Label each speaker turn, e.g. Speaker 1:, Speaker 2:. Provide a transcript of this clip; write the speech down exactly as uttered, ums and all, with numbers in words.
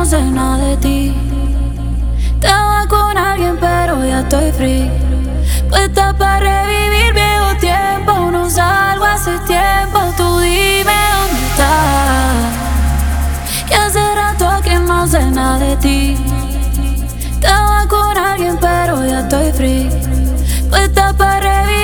Speaker 1: sé nada de ti. Estaba con alguien pero ya estoy free. Puesta para revivir viejo tiempo. No salgo hace tiempo. Tú dime dónde estás. Que hace rato que no sé nada de ti. Estaba con alguien pero ya estoy free. Puesta para revivir